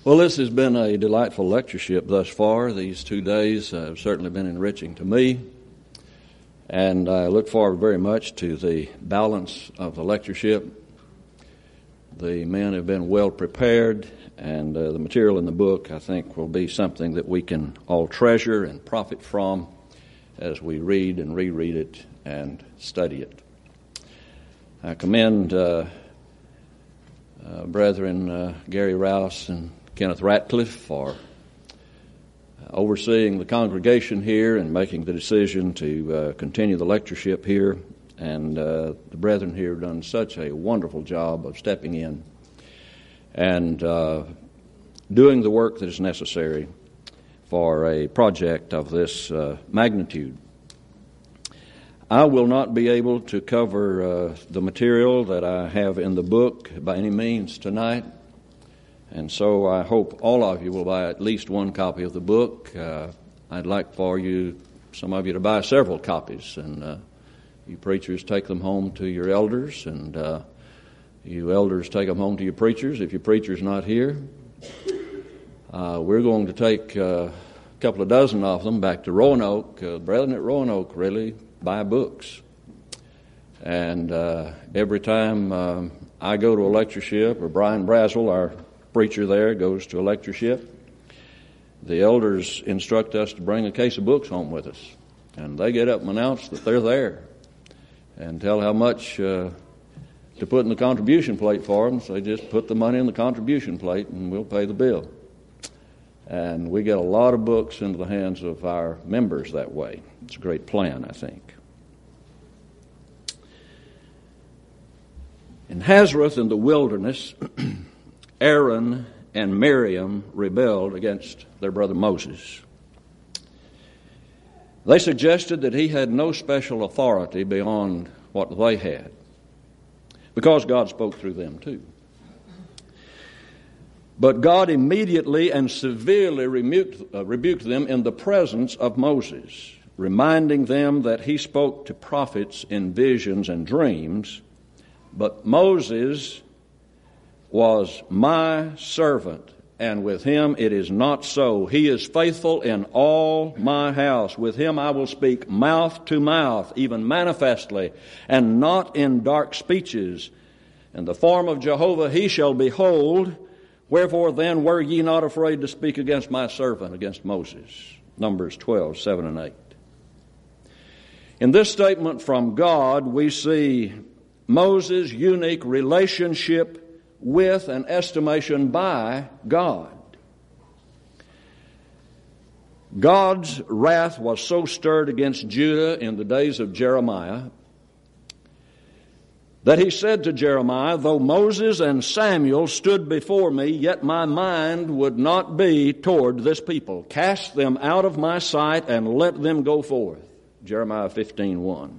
Well, this has been a delightful lectureship thus far. These 2 days have certainly been enriching to me, and I look forward very much to the balance of the lectureship. The men have been well prepared, and the material in the book, I think, will be something that we can all treasure and profit from as we read and reread it and study it. I commend Brethren Gary Rouse and Kenneth Ratcliffe for overseeing the congregation here and making the decision to continue the lectureship here. And the brethren here have done such a wonderful job of stepping in and doing the work that is necessary for a project of this magnitude. I will not be able to cover the material that I have in the book by any means tonight. And so I hope all of you will buy at least one copy of the book. I'd like for some of you to buy several copies, and you preachers take them home to your elders, and you elders take them home to your preachers. If your preacher's not here, we're going to take a couple of dozen of them back to Roanoke. Brethren at Roanoke really buy books. And every time I go to a lectureship, or Brian Brazel, our preacher there, goes to a lectureship, the elders instruct us to bring a case of books home with us. And they get up and announce that they're there and tell how much to put in the contribution plate for them. So they just put the money in the contribution plate and we'll pay the bill. And we get a lot of books into the hands of our members that way. It's a great plan, I think. In Hazareth in the wilderness, Aaron and Miriam rebelled against their brother Moses. They suggested that he had no special authority beyond what they had, because God spoke through them too. But God immediately and severely rebuked them in the presence of Moses, reminding them that he spoke to prophets in visions and dreams, but Moses was my servant, and with him it is not so. He is faithful in all my house. With him I will speak mouth to mouth, even manifestly, and not in dark speeches. In the form of Jehovah he shall behold. Wherefore then were ye not afraid to speak against my servant, against Moses? Numbers 12, 7 and 8. In this statement from God, we see Moses' unique relationship with and estimation by God. God's wrath was so stirred against Judah in the days of Jeremiah that he said to Jeremiah, though Moses and Samuel stood before me, yet my mind would not be toward this people. Cast them out of my sight and let them go forth. Jeremiah 15:1.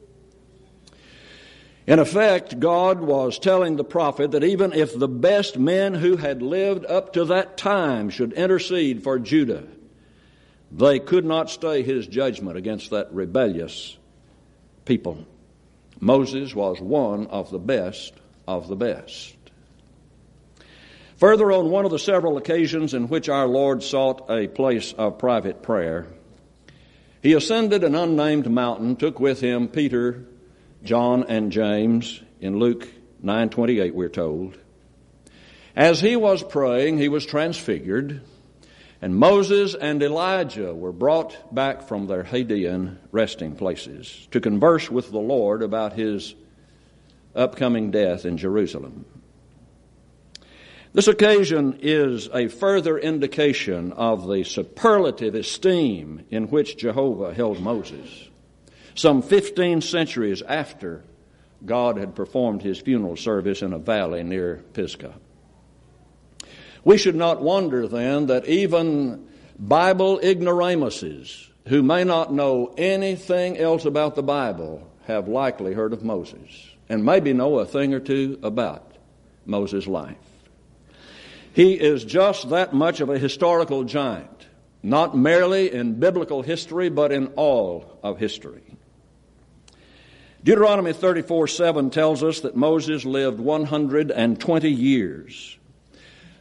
In effect, God was telling the prophet that even if the best men who had lived up to that time should intercede for Judah, they could not stay his judgment against that rebellious people. Moses was one of the best of the best. Further, on one of the several occasions in which our Lord sought a place of private prayer, he ascended an unnamed mountain, took with him Peter, John, and James. In Luke 9:28, we're told. As he was praying, he was transfigured, and Moses and Elijah were brought back from their Hadean resting places to converse with the Lord about his upcoming death in Jerusalem. This occasion is a further indication of the superlative esteem in which Jehovah held Moses, some 15 centuries after God had performed his funeral service in a valley near Pisgah. We should not wonder then that even Bible ignoramuses who may not know anything else about the Bible have likely heard of Moses and maybe know a thing or two about Moses' life. He is just that much of a historical giant, not merely in biblical history, but in all of history. Deuteronomy 34:7 tells us that Moses lived 120 years.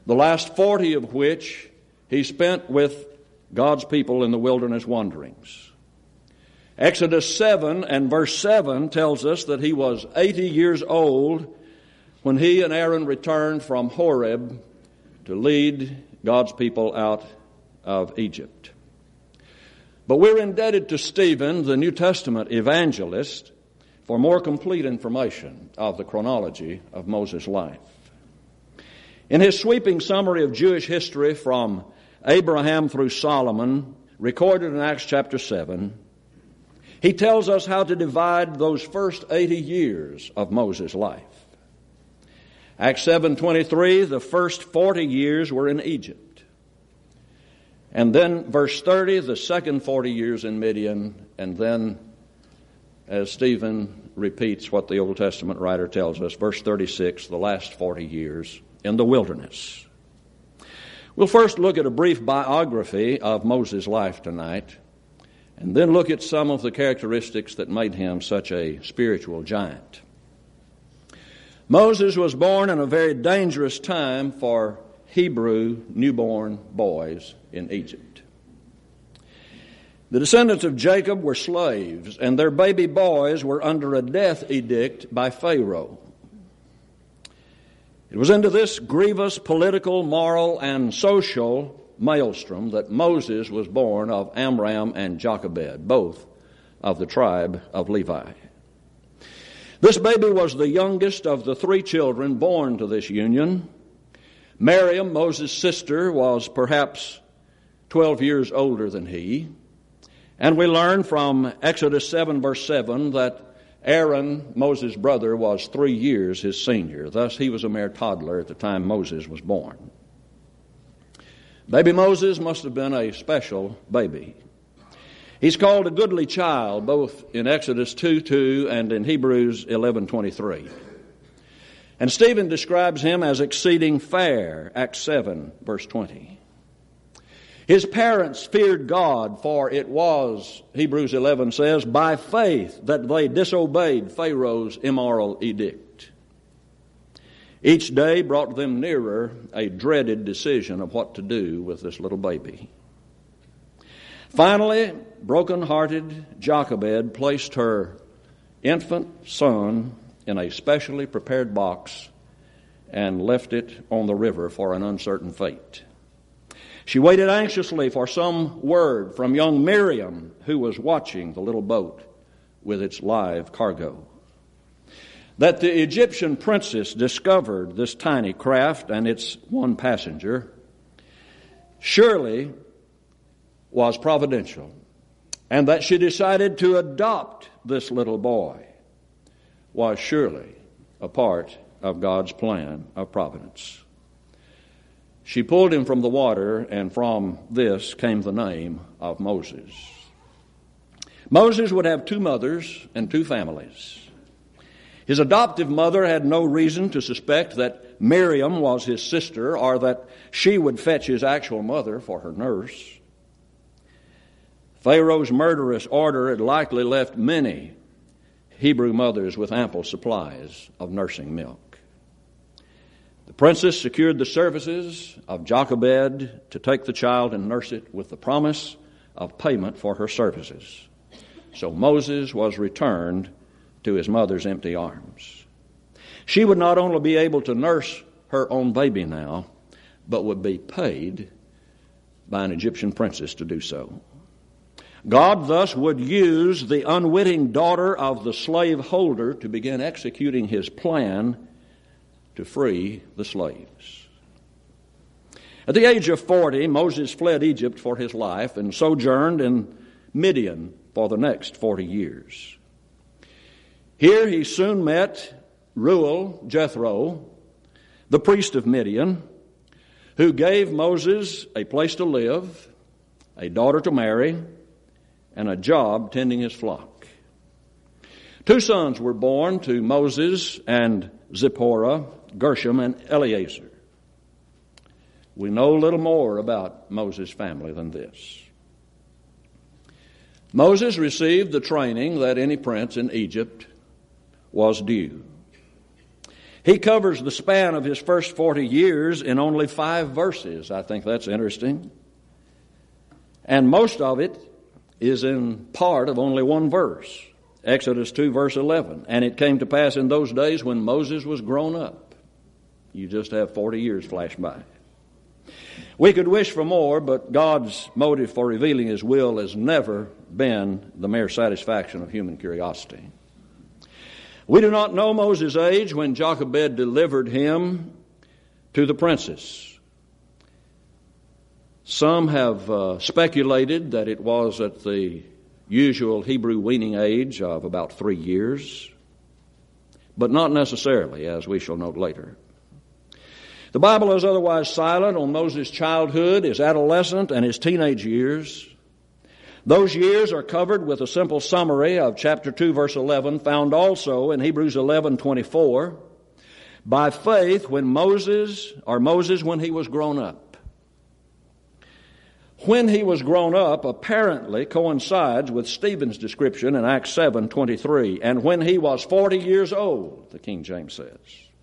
the last 40 of which he spent with God's people in the wilderness wanderings. Exodus 7 and verse 7 tells us that he was 80 years old when he and Aaron returned from Horeb to lead God's people out of Egypt. But we're indebted to Stephen, the New Testament evangelist, for more complete information of the chronology of Moses' life. In his sweeping summary of Jewish history from Abraham through Solomon, recorded in Acts chapter 7, he tells us how to divide those first 80 years of Moses' life. Acts 7:23, the first 40 years were in Egypt. And then verse 30, the second 40 years in Midian, and then, as Stephen repeats what the Old Testament writer tells us, verse 36, the last 40 years in the wilderness. We'll first look at a brief biography of Moses' life tonight, and then look at some of the characteristics that made him such a spiritual giant. Moses was born in a very dangerous time for Hebrew newborn boys in Egypt. The descendants of Jacob were slaves, and their baby boys were under a death edict by Pharaoh. It was into this grievous political, moral, and social maelstrom that Moses was born of Amram and Jochebed, both of the tribe of Levi. This baby was the youngest of the 3 children born to this union. Miriam, Moses' sister, was perhaps 12 years older than he. And we learn from Exodus 7, verse 7, that Aaron, Moses' brother, was 3 years his senior. Thus, he was a mere toddler at the time Moses was born. Baby Moses must have been a special baby. He's called a goodly child, both in Exodus 2:2 and in Hebrews 11:23. And Stephen describes him as exceeding fair, Acts 7, verse 20. His parents feared God, for it was, Hebrews 11 says, by faith that they disobeyed Pharaoh's immoral edict. Each day brought them nearer a dreaded decision of what to do with this little baby. Finally, broken-hearted Jochebed placed her infant son in a specially prepared box and left it on the river for an uncertain fate. She waited anxiously for some word from young Miriam, who was watching the little boat with its live cargo. That the Egyptian princess discovered this tiny craft and its one passenger surely was providential, and that she decided to adopt this little boy was surely a part of God's plan of providence. She pulled him from the water, and from this came the name of Moses. Moses would have 2 mothers and 2 families. His adoptive mother had no reason to suspect that Miriam was his sister or that she would fetch his actual mother for her nurse. Pharaoh's murderous order had likely left many Hebrew mothers with ample supplies of nursing milk. The princess secured the services of Jochebed to take the child and nurse it with the promise of payment for her services. So Moses was returned to his mother's empty arms. She would not only be able to nurse her own baby now, but would be paid by an Egyptian princess to do so. God thus would use the unwitting daughter of the slaveholder to begin executing his plan to free the slaves. At the age of 40, Moses fled Egypt for his life and sojourned in Midian for the next 40 years. Here he soon met Reuel, Jethro, the priest of Midian, who gave Moses a place to live, a daughter to marry, and a job tending his flock. 2 sons were born to Moses and Zipporah, Gershom and Eleazar. We know little more about Moses' family than this. Moses received the training that any prince in Egypt was due. He covers the span of his first 40 years in only 5 verses. I think that's interesting. And most of it is in part of only one verse. Exodus 2, verse 11. And it came to pass in those days when Moses was grown up. You just have 40 years flash by. We could wish for more, but God's motive for revealing His will has never been the mere satisfaction of human curiosity. We do not know Moses' age when Jochebed delivered him to the princess. Some have speculated that it was at the usual Hebrew weaning age of about 3 years, but not necessarily, as we shall note later. The Bible is otherwise silent on Moses' childhood, his adolescent, and his teenage years. Those years are covered with a simple summary of chapter 2, verse 11, found also in Hebrews 11:24. By faith, when Moses when he was grown up. When he was grown up apparently coincides with Stephen's description in Acts 7:23. And when he was 40 years old, the King James says.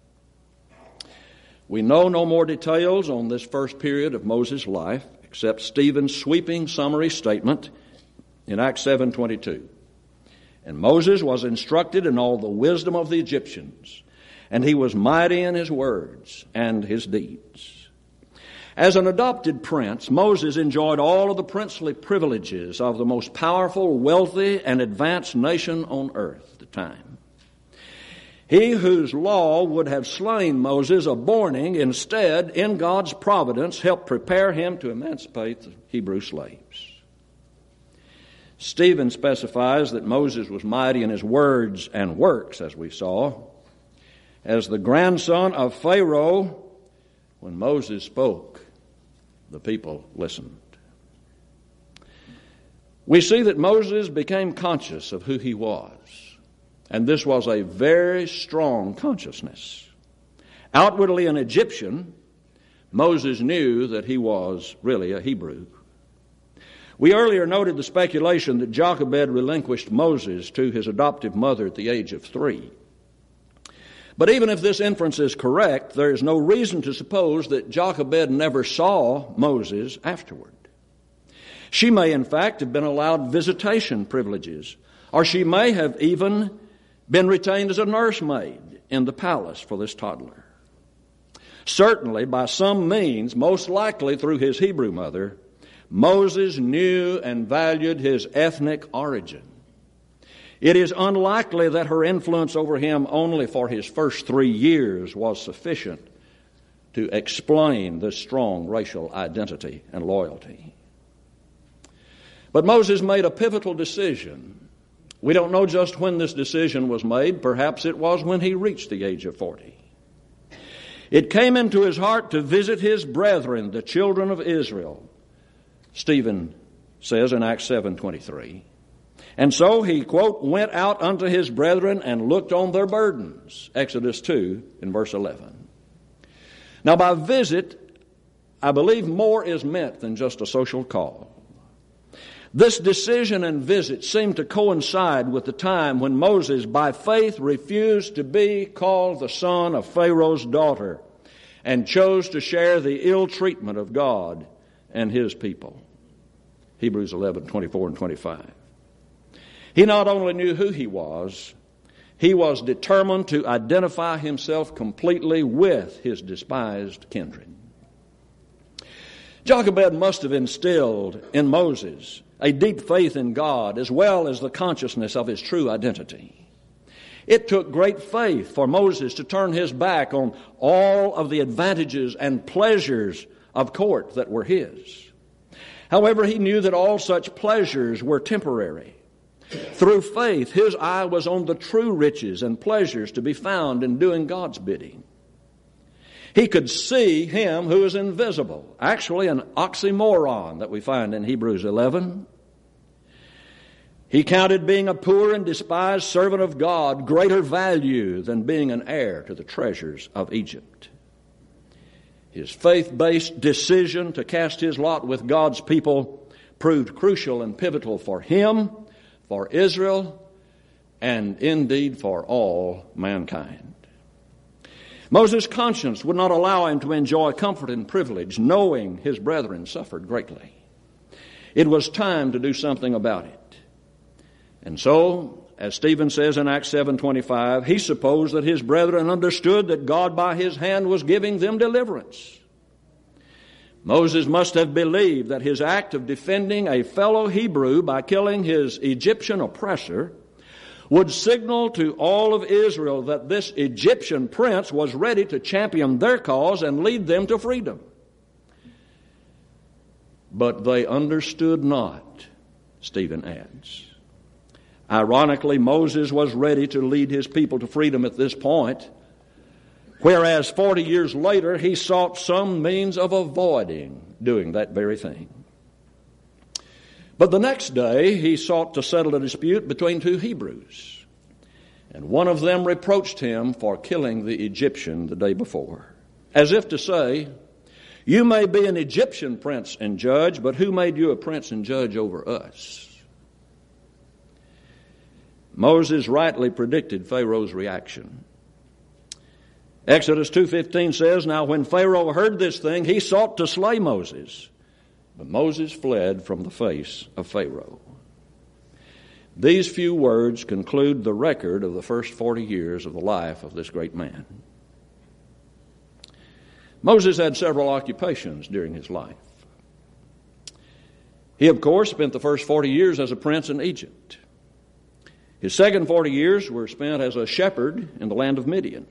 We know no more details on this first period of Moses' life except Stephen's sweeping summary statement in Acts 7:22. And Moses was instructed in all the wisdom of the Egyptians, and he was mighty in his words and his deeds. As an adopted prince, Moses enjoyed all of the princely privileges of the most powerful, wealthy, and advanced nation on earth at the time. He whose law would have slain Moses a borning, instead, in God's providence, helped prepare him to emancipate the Hebrew slaves. Stephen specifies that Moses was mighty in his words and works, as we saw. As the grandson of Pharaoh, when Moses spoke, the people listened. We see that Moses became conscious of who he was. And this was a very strong consciousness. Outwardly an Egyptian, Moses knew that he was really a Hebrew. We earlier noted the speculation that Jochebed relinquished Moses to his adoptive mother at the age of 3. But even if this inference is correct, there is no reason to suppose that Jochebed never saw Moses afterward. She may, in fact, have been allowed visitation privileges, or she may have even been retained as a nursemaid in the palace for this toddler. Certainly, by some means, most likely through his Hebrew mother, Moses knew and valued his ethnic origin. It is unlikely that her influence over him only for his first 3 years was sufficient to explain this strong racial identity and loyalty. But Moses made a pivotal decision. We don't know just when this decision was made. Perhaps it was when he reached the age of 40. It came into his heart to visit his brethren, the children of Israel, Stephen says in Acts 7:23. And so he, quote, went out unto his brethren and looked on their burdens, Exodus 2 in verse 11. Now by visit, I believe more is meant than just a social call. This decision and visit seemed to coincide with the time when Moses, by faith, refused to be called the son of Pharaoh's daughter and chose to share the ill treatment of God and his people. Hebrews 11:24 and 25. He not only knew who he was determined to identify himself completely with his despised kindred. Jochebed must have instilled in Moses a deep faith in God as well as the consciousness of his true identity. It took great faith for Moses to turn his back on all of the advantages and pleasures of court that were his. However, he knew that all such pleasures were temporary. Through faith, his eye was on the true riches and pleasures to be found in doing God's bidding. He could see him who is invisible. Actually, an oxymoron that we find in Hebrews 11. He counted being a poor and despised servant of God greater value than being an heir to the treasures of Egypt. His faith-based decision to cast his lot with God's people proved crucial and pivotal for him, for Israel, and indeed for all mankind. Moses' conscience would not allow him to enjoy comfort and privilege, knowing his brethren suffered greatly. It was time to do something about it. And so, as Stephen says in Acts 7:25, he supposed that his brethren understood that God by his hand was giving them deliverance. Moses must have believed that his act of defending a fellow Hebrew by killing his Egyptian oppressor would signal to all of Israel that this Egyptian prince was ready to champion their cause and lead them to freedom. But they understood not, Stephen adds. Ironically, Moses was ready to lead his people to freedom at this point, whereas 40 years later he sought some means of avoiding doing that very thing. But the next day he sought to settle a dispute between two Hebrews, and one of them reproached him for killing the Egyptian the day before, as if to say, "You may be an Egyptian prince and judge, but who made you a prince and judge over us?" Moses rightly predicted Pharaoh's reaction. Exodus 2:15 says, "Now when Pharaoh heard this thing, he sought to slay Moses. But Moses fled from the face of Pharaoh." These few words conclude the record of the first 40 years of the life of this great man. Moses had several occupations during his life. He, of course, spent the first 40 years as a prince in Egypt. His second 40 years were spent as a shepherd in the land of Midian.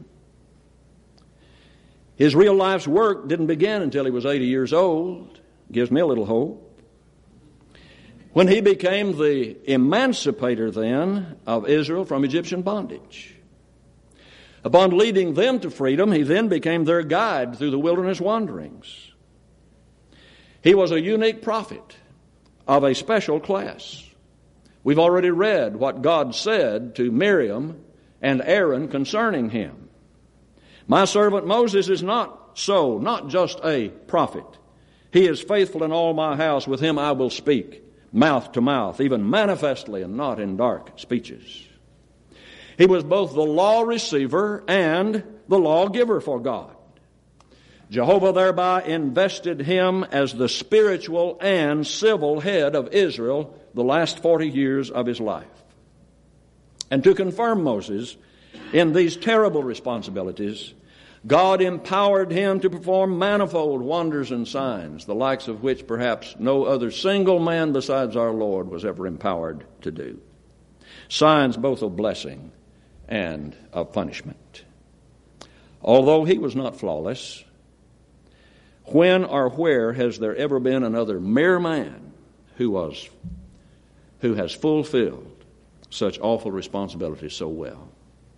His real life's work didn't begin until he was 80 years old. Gives me a little hope. When he became the emancipator then of Israel from Egyptian bondage. Upon leading them to freedom, he then became their guide through the wilderness wanderings. He was a unique prophet of a special class. We've already read what God said to Miriam and Aaron concerning him. "My servant Moses is not just a prophet. He is faithful in all my house. With him I will speak, mouth to mouth, even manifestly and not in dark speeches." He was both the law receiver and the lawgiver for God. Jehovah thereby invested him as the spiritual and civil head of Israel the last 40 years of his life. And to confirm Moses in these terrible responsibilities, God empowered him to perform manifold wonders and signs, the likes of which perhaps no other single man besides our Lord was ever empowered to do. Signs both of blessing and of punishment. Although he was not flawless, when or where has there ever been another mere man who has fulfilled such awful responsibilities so well?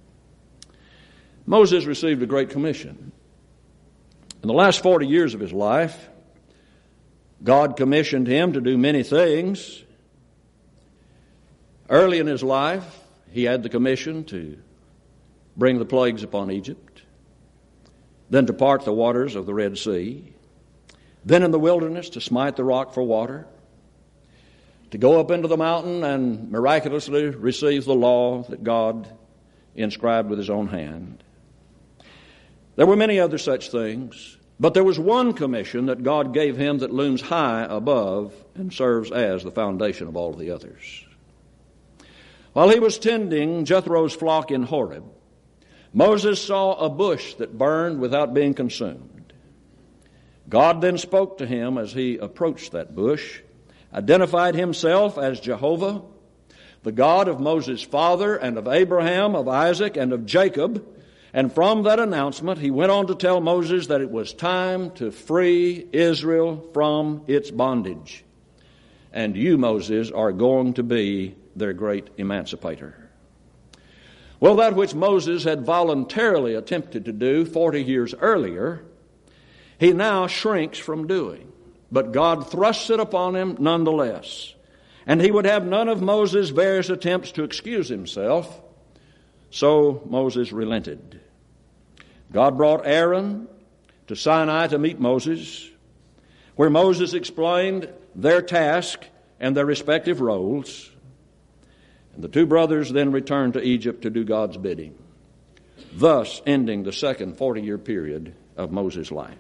Moses received a great commission. In the last 40 years of his life, God commissioned him to do many things. Early in his life, he had the commission to bring the plagues upon Egypt, then to part the waters of the Red Sea, then in the wilderness to smite the rock for water, to go up into the mountain and miraculously receive the law that God inscribed with his own hand. There were many other such things, but there was one commission that God gave him that looms high above and serves as the foundation of all the others. While he was tending Jethro's flock in Horeb, Moses saw a bush that burned without being consumed. God then spoke to him as he approached that bush, identified himself as Jehovah, the God of Moses' father and of Abraham, of Isaac, and of Jacob. And from that announcement, he went on to tell Moses that it was time to free Israel from its bondage. And you, Moses, are going to be their great emancipator. Well, that which Moses had voluntarily attempted to do 40 years earlier, he now shrinks from doing. But God thrusts it upon him nonetheless. And he would have none of Moses' various attempts to excuse himself. So Moses relented. God brought Aaron to Sinai to meet Moses, where Moses explained their task and their respective roles. And the two brothers then returned to Egypt to do God's bidding. thus ending the second 40-year period of Moses' life.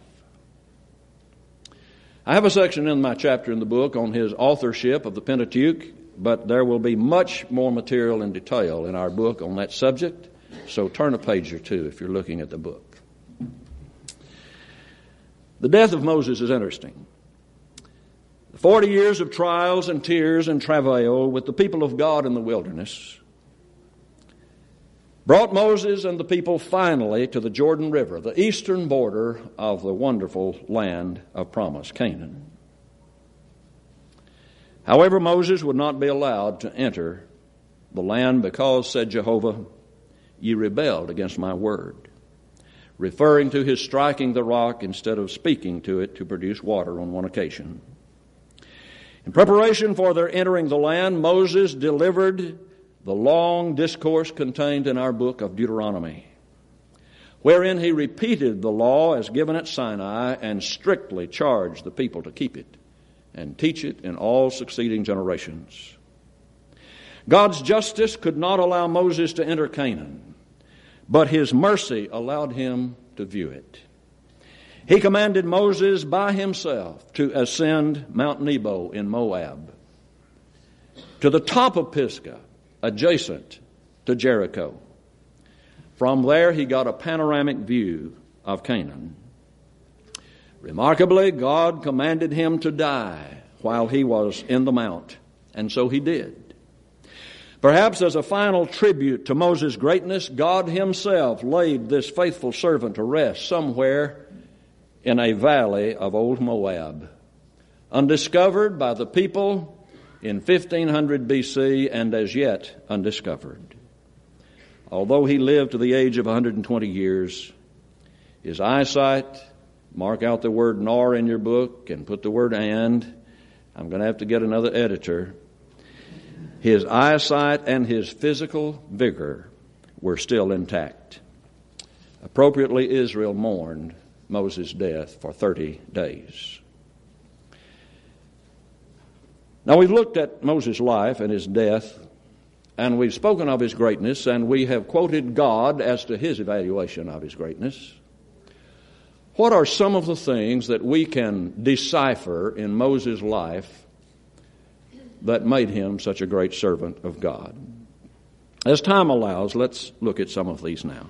I have a section in my chapter in the book on his authorship of the Pentateuch, but there will be much more material and detail in our book on that subject, so turn a page or two if you're looking at the book. The death of Moses is interesting. 40 years of trials and tears and travail with the people of God in the wilderness brought Moses and the people finally to the Jordan River, the eastern border of the wonderful land of promise, Canaan. However, Moses would not be allowed to enter the land because, said Jehovah, ye rebelled against my word, referring to his striking the rock instead of speaking to it to produce water on one occasion. In preparation for their entering the land, Moses delivered the long discourse contained in our book of Deuteronomy, wherein he repeated the law as given at Sinai and strictly charged the people to keep it and teach it in all succeeding generations. God's justice could not allow Moses to enter Canaan, but his mercy allowed him to view it. He commanded Moses by himself to ascend Mount Nebo in Moab, to the top of Pisgah, adjacent to Jericho. From there he got a panoramic view of Canaan. Remarkably, God commanded him to die while he was in the mount, and so he did. Perhaps as a final tribute to Moses' greatness, God himself laid this faithful servant to rest somewhere in a valley of old Moab, undiscovered by the people in 1500 B.C. and as yet undiscovered. Although he lived to the age of 120 years, his eyesight, mark out the word nor in your book and put the word and. I'm going to have to get another editor. His eyesight and his physical vigor were still intact. Appropriately, Israel mourned Moses' death for 30 days. Now, we've looked at Moses' life and his death, and we've spoken of his greatness, and we have quoted God as to his evaluation of his greatness. What are some of the things that we can decipher in Moses' life that made him such a great servant of God? As time allows, let's look at some of these now.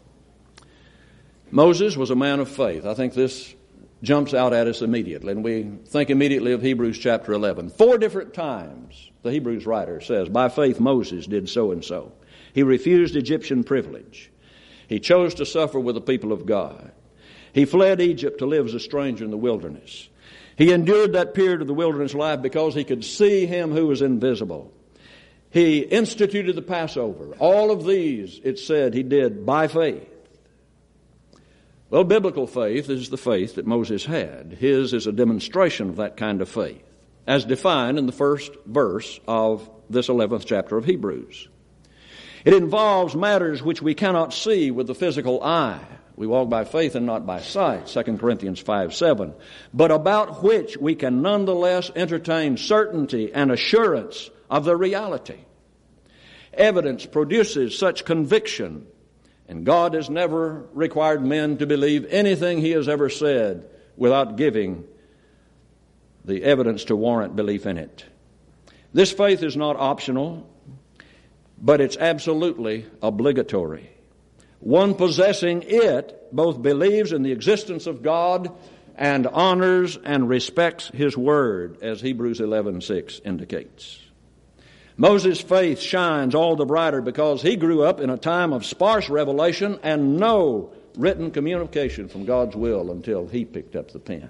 Moses was a man of faith. I think this jumps out at us immediately, and we think immediately of Hebrews chapter 11. 4 different times the Hebrews writer says, by faith Moses did so and so. He refused Egyptian privilege. He chose to suffer with the people of God. He fled Egypt to live as a stranger in the wilderness. He endured that period of the wilderness life because he could see him who was invisible. He instituted the Passover. All of these, it said, he did by faith. Well, biblical faith is the faith that Moses had. His is a demonstration of that kind of faith, as defined in the first verse of this 11th chapter of Hebrews. It involves matters which we cannot see with the physical eye. We walk by faith and not by sight, 2 Corinthians 5:7, but about which we can nonetheless entertain certainty and assurance of the reality. Evidence produces such conviction, and God has never required men to believe anything he has ever said without giving the evidence to warrant belief in it. This faith is not optional, but it's absolutely obligatory. One possessing it both believes in the existence of God and honors and respects his word, as Hebrews 11:6 indicates. Moses' faith shines all the brighter because he grew up in a time of sparse revelation and no written communication from God's will until he picked up the pen.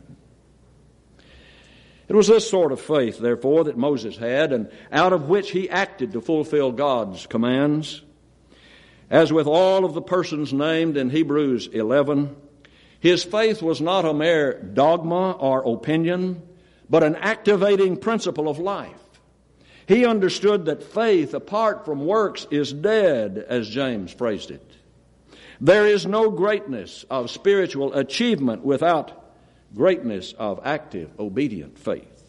It was this sort of faith, therefore, that Moses had, and out of which he acted to fulfill God's commands. As with all of the persons named in Hebrews 11, his faith was not a mere dogma or opinion, but an activating principle of life. He understood that faith apart from works is dead, as James phrased it. There is no greatness of spiritual achievement without greatness of active, obedient faith.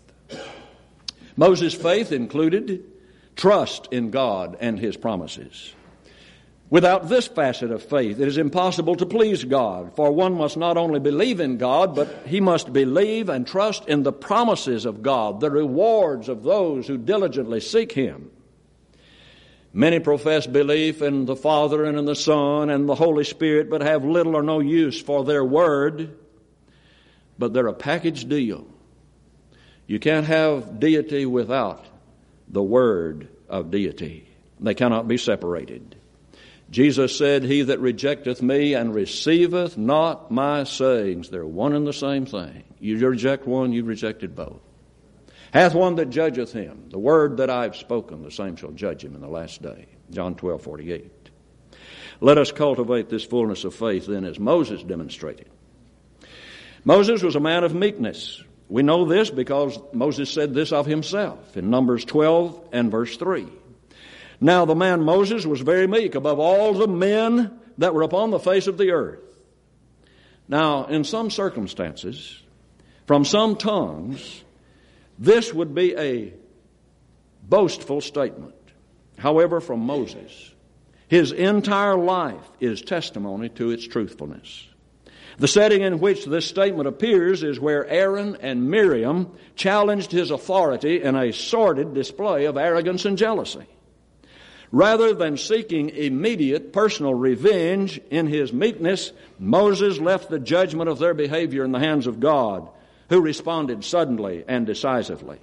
Moses' faith included trust in God and his promises. Without this facet of faith, it is impossible to please God, for one must not only believe in God, but he must believe and trust in the promises of God, the rewards of those who diligently seek Him. Many profess belief in the Father and in the Son and the Holy Spirit, but have little or no use for their word. But they're a package deal. You can't have deity without the word of deity. They cannot be separated. Jesus said, "He that rejecteth me and receiveth not my sayings," they're one and the same thing. You reject one, you've rejected both. "Hath one that judgeth him, the word that I've spoken, the same shall judge him in the last day." John 12:48. Let us cultivate this fullness of faith then as Moses demonstrated. Moses was a man of meekness. We know this because Moses said this of himself in Numbers 12 and verse 3. "Now the man Moses was very meek above all the men that were upon the face of the earth." Now, in some circumstances, from some tongues, this would be a boastful statement. However, from Moses, his entire life is testimony to its truthfulness. The setting in which this statement appears is where Aaron and Miriam challenged his authority in a sordid display of arrogance and jealousy. Rather than seeking immediate personal revenge in his meekness, Moses left the judgment of their behavior in the hands of God, who responded suddenly and decisively.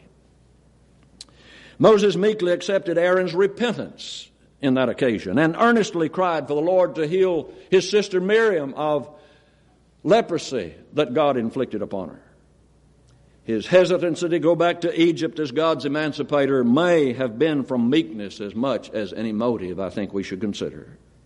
Moses meekly accepted Aaron's repentance in that occasion and earnestly cried for the Lord to heal his sister Miriam of leprosy that God inflicted upon her. His hesitancy to go back to Egypt as God's emancipator may have been from meekness as much as any motive I think we should consider.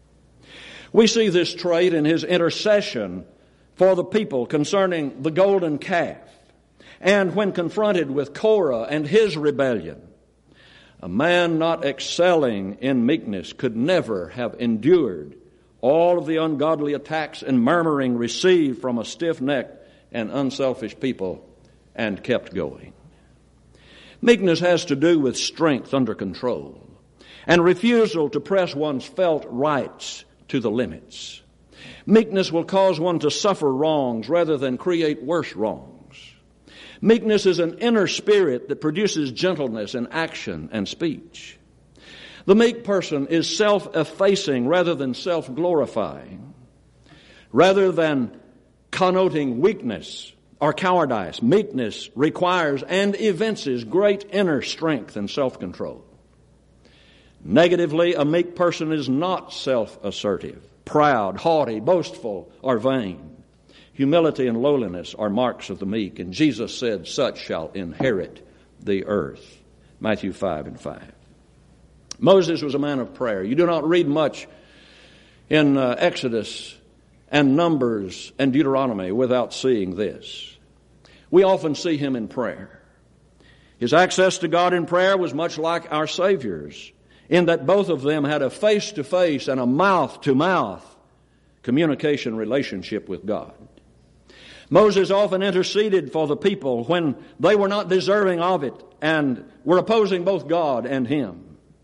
We see this trait in his intercession for the people concerning the golden calf, and when confronted with Korah and his rebellion. A man not excelling in meekness could never have endured all of the ungodly attacks and murmuring received from a stiff-necked and unselfish people and kept going. Meekness has to do with strength under control and refusal to press one's felt rights to the limits. Meekness will cause one to suffer wrongs rather than create worse wrongs. Meekness is an inner spirit that produces gentleness in action and speech. The meek person is self-effacing rather than self-glorifying. Rather than connoting weakness or cowardice, meekness requires and evinces great inner strength and self-control. Negatively, a meek person is not self-assertive, proud, haughty, boastful, or vain. Humility and lowliness are marks of the meek, and Jesus said, "Such shall inherit the earth." Matthew 5 and 5. Moses was a man of prayer. You do not read much in Exodus and Numbers and Deuteronomy without seeing this. We often see him in prayer. His access to God in prayer was much like our Savior's, in that both of them had a face-to-face and a mouth-to-mouth communication relationship with God. Moses often interceded for the people when they were not deserving of it and were opposing both God and him.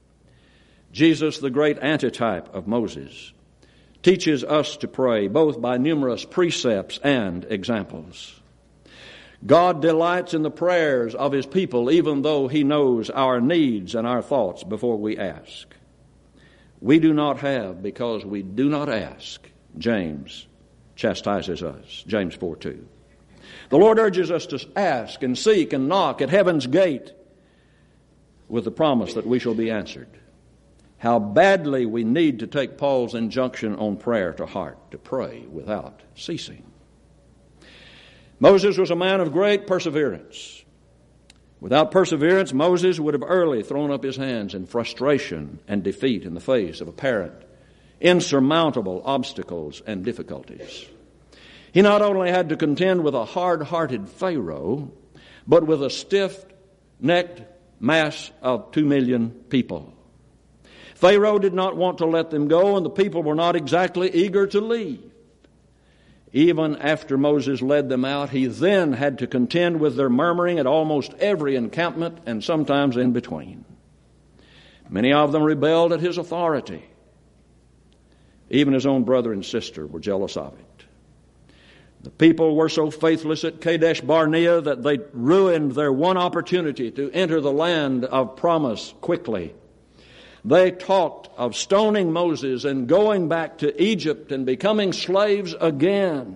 Jesus, the great antitype of Moses, teaches us to pray both by numerous precepts and examples. God delights in the prayers of his people even though he knows our needs and our thoughts before we ask. We do not have because we do not ask. James chastises us. James 4:2. The Lord urges us to ask and seek and knock at heaven's gate with the promise that we shall be answered. How badly we need to take Paul's injunction on prayer to heart, to pray without ceasing. Moses was a man of great perseverance. Without perseverance, Moses would have early thrown up his hands in frustration and defeat in the face of apparent, insurmountable obstacles and difficulties. He not only had to contend with a hard-hearted Pharaoh, but with a stiff-necked mass of 2 million people. Pharaoh did not want to let them go, and the people were not exactly eager to leave. Even after Moses led them out, he then had to contend with their murmuring at almost every encampment and sometimes in between. Many of them rebelled at his authority. Even his own brother and sister were jealous of it. The people were so faithless at Kadesh Barnea that they ruined their one opportunity to enter the land of promise quickly. They talked of stoning Moses and going back to Egypt and becoming slaves again.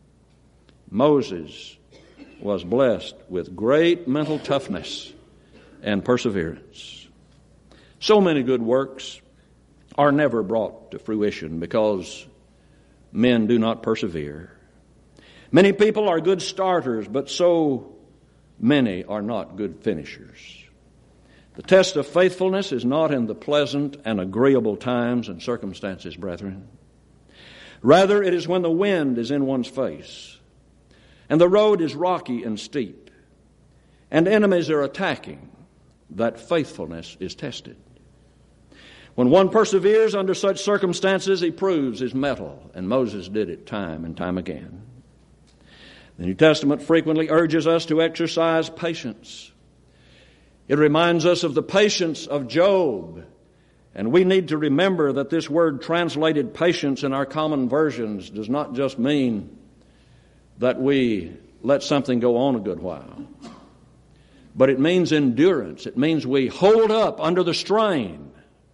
Moses was blessed with great mental toughness and perseverance. So many good works are never brought to fruition because men do not persevere. Many people are good starters, but so many are not good finishers. The test of faithfulness is not in the pleasant and agreeable times and circumstances, brethren. Rather, it is when the wind is in one's face, and the road is rocky and steep, and enemies are attacking, that faithfulness is tested. When one perseveres under such circumstances, he proves his mettle, and Moses did it time and time again. The New Testament frequently urges us to exercise patience. It reminds us of the patience of Job, and we need to remember that this word translated patience in our common versions does not just mean that we let something go on a good while, but it means endurance. It means we hold up under the strain.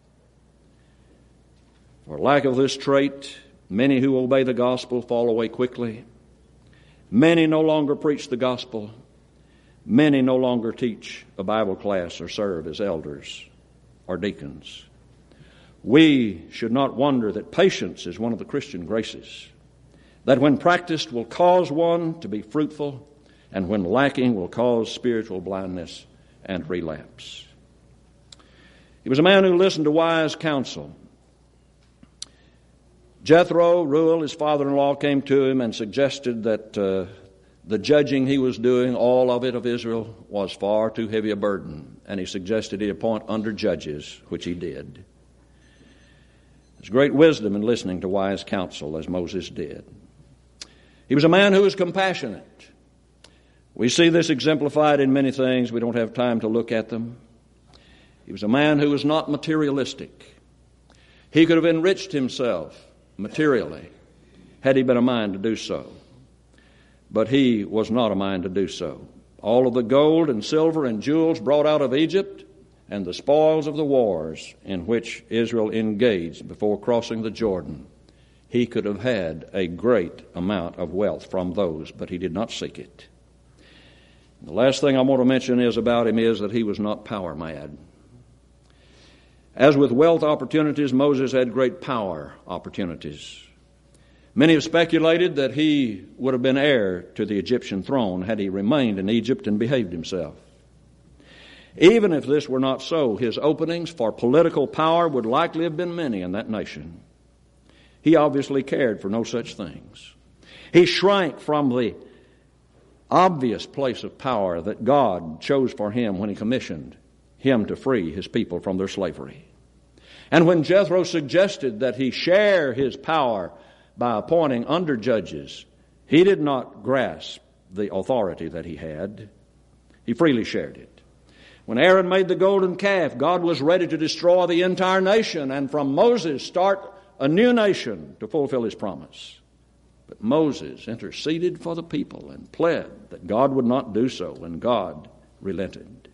For lack of this trait, many who obey the gospel fall away quickly. Many no longer preach the gospel. Many no longer teach a Bible class or serve as elders or deacons. We should not wonder that patience is one of the Christian graces, that when practiced will cause one to be fruitful, and when lacking will cause spiritual blindness and relapse. He was a man who listened to wise counsel. Jethro, Reuel, his father-in-law, came to him and suggested that the judging he was doing, all of it of Israel, was far too heavy a burden. And he suggested he appoint under judges, which he did. There's great wisdom in listening to wise counsel, as Moses did. He was a man who was compassionate. We see this exemplified in many things. We don't have time to look at them. He was a man who was not materialistic. He could have enriched himself materially had he been a mind to do so. But he was not a mind to do so. All of the gold and silver and jewels brought out of Egypt and the spoils of the wars in which Israel engaged before crossing the Jordan, he could have had a great amount of wealth from those, but he did not seek it. The last thing I want to mention about him is that he was not power mad. As with wealth opportunities, Moses had great power opportunities. Many have speculated that he would have been heir to the Egyptian throne had he remained in Egypt and behaved himself. Even if this were not so, his openings for political power would likely have been many in that nation. He obviously cared for no such things. He shrank from the obvious place of power that God chose for him when he commissioned him to free his people from their slavery. And when Jethro suggested that he share his power by appointing under judges, he did not grasp the authority that he had. He freely shared it. When Aaron made the golden calf, God was ready to destroy the entire nation and from Moses start a new nation to fulfill his promise. But Moses interceded for the people and pled that God would not do so, and God relented.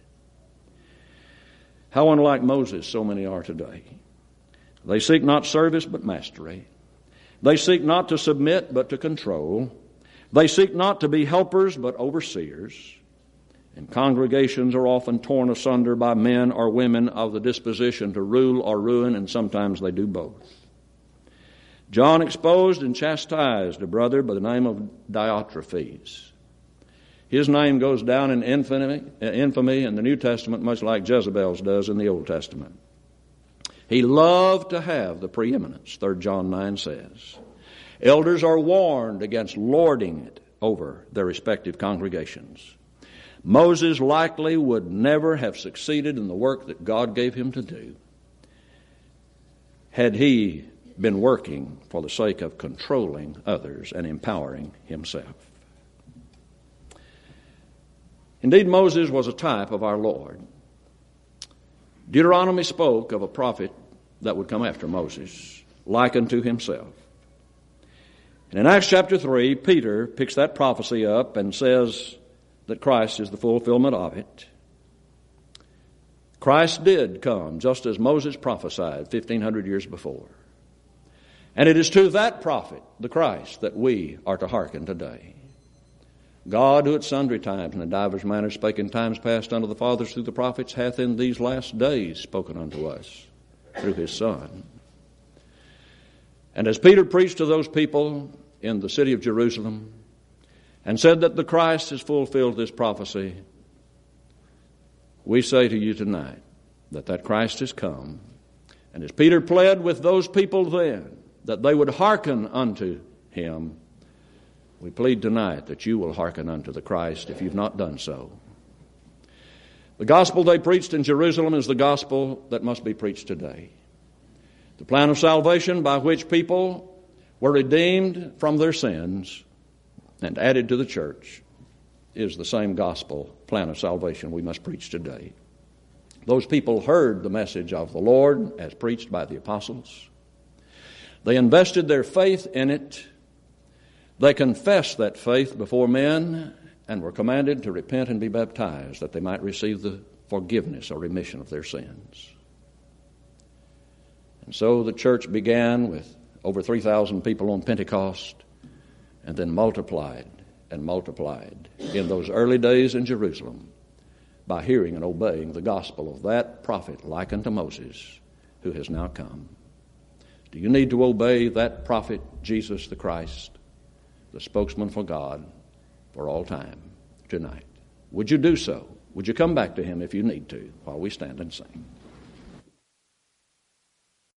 How unlike Moses so many are today. They seek not service but mastery. They seek not to submit but to control. They seek not to be helpers but overseers. And congregations are often torn asunder by men or women of the disposition to rule or ruin, and sometimes they do both. John exposed and chastised a brother by the name of Diotrephes. His name goes down in infamy in the New Testament, much like Jezebel's does in the Old Testament. He loved to have the preeminence, 3 John 9 says. Elders are warned against lording it over their respective congregations. Moses likely would never have succeeded in the work that God gave him to do had he been working for the sake of controlling others and empowering himself. Indeed, Moses was a type of our Lord. Deuteronomy spoke of a prophet that would come after Moses. like unto himself. And in Acts chapter 3, Peter picks that prophecy up and says that Christ is the fulfillment of it. Christ did come just as Moses prophesied 1,500 years before. And it is to that prophet, the Christ, that we are to hearken today. God, who at sundry times and in divers manners spake in times past unto the fathers through the prophets, hath in these last days spoken unto us through his Son. And as Peter preached to those people in the city of Jerusalem and said that the Christ has fulfilled this prophecy, we say to you tonight that Christ has come. And as Peter pled with those people then, that they would hearken unto him, we plead tonight that you will hearken unto the Christ if you've not done so. The gospel they preached in Jerusalem is the gospel that must be preached today. The plan of salvation by which people were redeemed from their sins and added to the church is the same gospel plan of salvation we must preach today. Those people heard the message of the Lord as preached by the apostles. They invested their faith in it. They confessed that faith before men and were commanded to repent and be baptized that they might receive the forgiveness or remission of their sins. And so the church began with over 3,000 people on Pentecost and then multiplied and multiplied in those early days in Jerusalem by hearing and obeying the gospel of that prophet like unto Moses who has now come. Do you need to obey that prophet, Jesus the Christ, the spokesman for God for all time tonight? Would you do so? Would you come back to him if you need to while we stand and sing?